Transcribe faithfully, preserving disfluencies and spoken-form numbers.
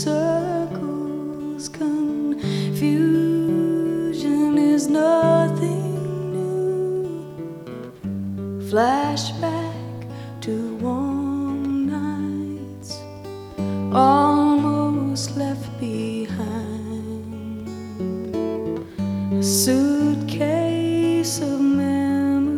circles. Confusion is nothing new. Flashback to warm nights. All